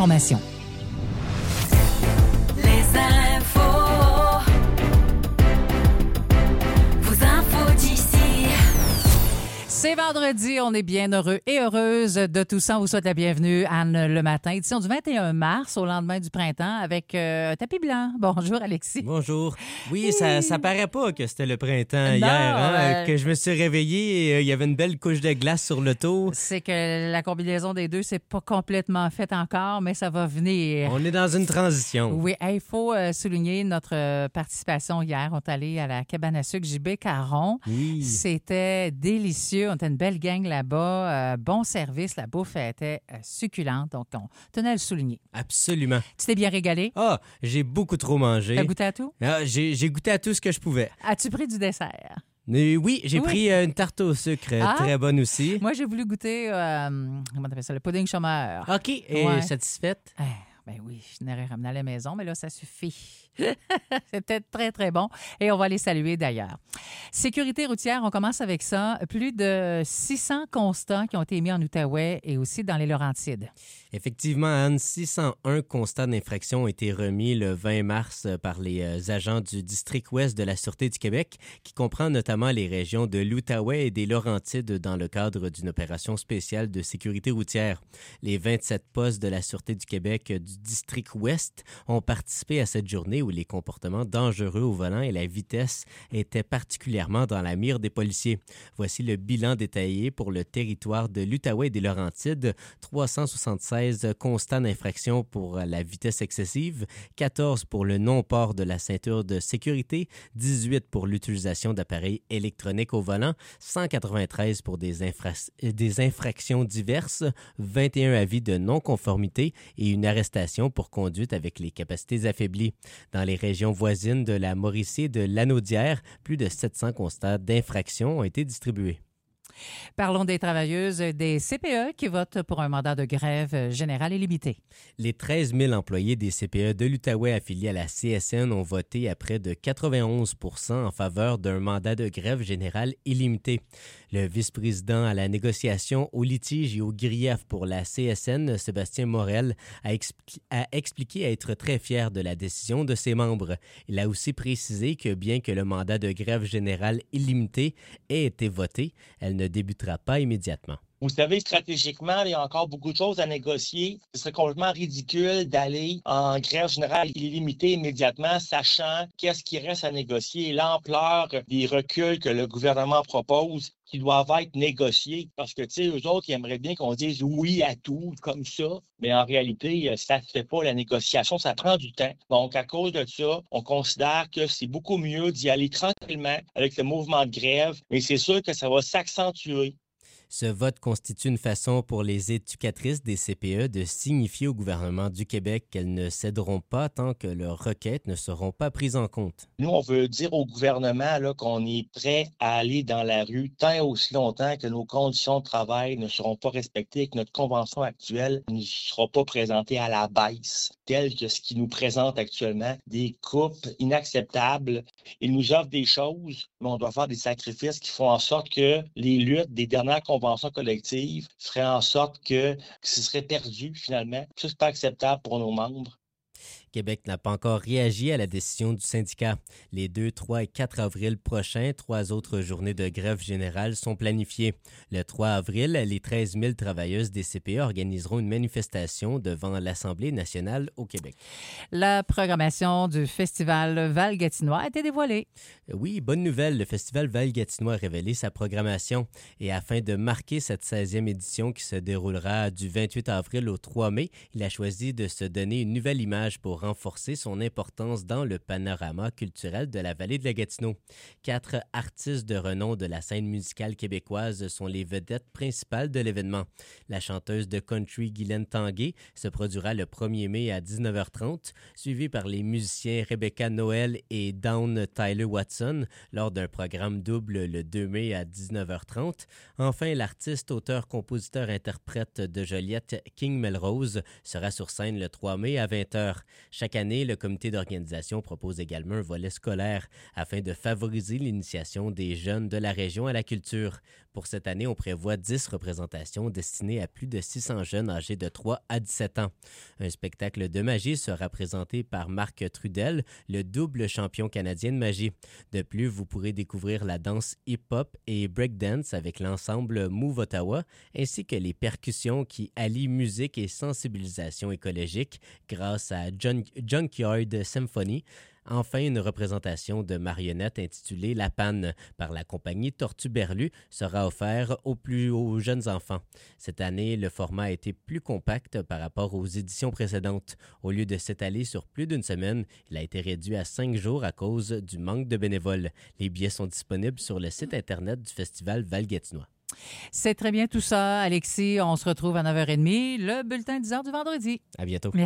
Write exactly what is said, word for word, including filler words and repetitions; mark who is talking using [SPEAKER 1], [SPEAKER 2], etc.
[SPEAKER 1] l'information.
[SPEAKER 2] Les infos. Vos infos d'ici.
[SPEAKER 1] C'est vendredi, on est bien heureux et heureuse de tout ça. On vous souhaite la bienvenue, Anne, le matin. Édition du vingt et un mars, au lendemain du printemps, avec euh, un tapis blanc. Bonjour, Alexis.
[SPEAKER 3] Bonjour. Oui, oui. Ça, ça paraît pas que c'était le printemps
[SPEAKER 1] non,
[SPEAKER 3] hier, hein,
[SPEAKER 1] euh...
[SPEAKER 3] que je me suis réveillé et euh, il y avait une belle couche de glace sur l'auto.
[SPEAKER 1] C'est que la combinaison des deux, c'est pas complètement faite encore, mais ça va venir.
[SPEAKER 3] On est dans une transition.
[SPEAKER 1] Oui, il hey, faut euh, souligner notre euh, participation hier. On est allé à la cabane à sucre J B Caron.
[SPEAKER 3] Oui.
[SPEAKER 1] C'était délicieux. On était une belle gang là-bas. Euh, bon service. La bouffe était euh, succulente. Donc, on tenait à le souligner.
[SPEAKER 3] Absolument.
[SPEAKER 1] Tu t'es bien régalé?
[SPEAKER 3] Ah, j'ai beaucoup trop mangé.
[SPEAKER 1] T'as goûté à tout?
[SPEAKER 3] Ah, j'ai, j'ai goûté à tout ce que je pouvais.
[SPEAKER 1] As-tu pris du dessert?
[SPEAKER 3] Mais oui, j'ai
[SPEAKER 1] oui.
[SPEAKER 3] pris euh, une tarte au sucre
[SPEAKER 1] ah,
[SPEAKER 3] très bonne aussi.
[SPEAKER 1] Moi, j'ai voulu goûter, euh, comment t'appelles ça, le pudding chômeur.
[SPEAKER 3] OK. Et
[SPEAKER 1] ouais.
[SPEAKER 3] satisfaite?
[SPEAKER 1] Eh, ben oui, je n'aurais ramené à la maison, mais là, ça suffit. C'était très, très bon. Et on va les saluer d'ailleurs. Sécurité routière, on commence avec ça. Plus de six cents constats qui ont été émis en Outaouais et aussi dans les Laurentides.
[SPEAKER 3] Effectivement, Anne, six cent un constats d'infraction ont été remis le vingt mars par les agents du district ouest de la Sûreté du Québec, qui comprend notamment les régions de l'Outaouais et des Laurentides dans le cadre d'une opération spéciale de sécurité routière. Les vingt-sept postes de la Sûreté du Québec du district ouest ont participé à cette journée où les comportements dangereux au volant et la vitesse étaient particulièrement dans la mire des policiers. Voici le bilan détaillé pour le territoire de l'Outaouais et des Laurentides. trois cent soixante-seize constats d'infraction pour la vitesse excessive, quatorze pour le non-port de la ceinture de sécurité, dix-huit pour l'utilisation d'appareils électroniques au volant, cent quatre-vingt-treize pour des, infra- des infractions diverses, vingt et un avis de non-conformité et une arrestation pour conduite avec les capacités affaiblies. Dans les régions voisines de la Mauricie et de Lanaudière, plus de sept cents constats d'infraction ont été distribués.
[SPEAKER 1] Parlons des travailleuses des C P E qui votent pour un mandat de grève générale et limité.
[SPEAKER 3] Les treize mille employés des C P E de l'Outaouais affiliés à la C S N ont voté à près de quatre-vingt-onze pour cent en faveur d'un mandat de grève générale illimité. Le vice-président à la négociation, au litige et au grief pour la C S N, Sébastien Morel, a, expli- a expliqué être très fier de la décision de ses membres. Il a aussi précisé que bien que le mandat de grève générale illimité ait été voté, elle ne débutera pas immédiatement.
[SPEAKER 4] Vous savez, stratégiquement, il y a encore beaucoup de choses à négocier. Ce serait complètement ridicule d'aller en grève générale illimitée immédiatement, sachant qu'est-ce qui reste à négocier, l'ampleur des reculs que le gouvernement propose qui doivent être négociés. Parce que, tu sais, eux autres, ils aimeraient bien qu'on dise oui à tout, comme ça. Mais en réalité, ça ne se fait pas, la négociation, ça prend du temps. Donc, à cause de ça, on considère que c'est beaucoup mieux d'y aller tranquillement avec le mouvement de grève. Mais c'est sûr que ça va s'accentuer.
[SPEAKER 3] Ce vote constitue une façon pour les éducatrices des C P E de signifier au gouvernement du Québec qu'elles ne céderont pas tant que leurs requêtes ne seront pas prises en compte.
[SPEAKER 4] Nous, on veut dire au gouvernement là, qu'on est prêt à aller dans la rue tant et aussi longtemps que nos conditions de travail ne seront pas respectées et que notre convention actuelle ne sera pas présentée à la baisse, telle que ce qui nous présente actuellement, des coupes inacceptables. Ils nous offrent des choses, mais on doit faire des sacrifices qui font en sorte que les luttes des dernières conventions collectives feraient en sorte que, que ce serait perdu finalement. Ça, c'est pas acceptable pour nos membres.
[SPEAKER 3] Québec n'a pas encore réagi à la décision du syndicat. Les deux, trois et quatre avril prochains, trois autres journées de grève générale sont planifiées. Le trois avril, les treize mille travailleuses des C P E organiseront une manifestation devant l'Assemblée nationale au Québec.
[SPEAKER 1] La programmation du Festival Val-Gatineau a été dévoilée.
[SPEAKER 3] Oui, bonne nouvelle, le Festival Val-Gatineau a révélé sa programmation. Et afin de marquer cette seizième édition qui se déroulera du vingt-huit avril au trois mai, il a choisi de se donner une nouvelle image pour renforcer son importance dans le panorama culturel de la vallée de la Gatineau. Quatre artistes de renom de la scène musicale québécoise sont les vedettes principales de l'événement. La chanteuse de country Guylaine Tanguay se produira le premier mai à dix-neuf heures trente, suivie par les musiciens Rebecca Noël et Dawn Tyler Watson lors d'un programme double le deux mai à dix-neuf heures trente. Enfin, l'artiste, auteur, compositeur, interprète de Joliette, King Melrose, sera sur scène le trois mai à vingt heures. Chaque année, le comité d'organisation propose également un volet scolaire afin de favoriser l'initiation des jeunes de la région à la culture. Pour cette année, on prévoit dix représentations destinées à plus de six cents jeunes âgés de trois à dix-sept ans. Un spectacle de magie sera présenté par Marc Trudel, le double champion canadien de magie. De plus, vous pourrez découvrir la danse hip-hop et breakdance avec l'ensemble Move Ottawa, ainsi que les percussions qui allient musique et sensibilisation écologique grâce à Jun- Junkyard Symphony. Enfin, une représentation de marionnettes intitulée La Panne par la compagnie Tortue Berlu sera offerte aux plus aux jeunes enfants. Cette année, le format a été plus compact par rapport aux éditions précédentes. Au lieu de s'étaler sur plus d'une semaine, il a été réduit à cinq jours à cause du manque de bénévoles. Les billets sont disponibles sur le site Internet du Festival Val-Gatineau.
[SPEAKER 1] C'est très bien tout ça, Alexis. On se retrouve à neuf heures trente, le bulletin dix heures du vendredi.
[SPEAKER 3] À bientôt.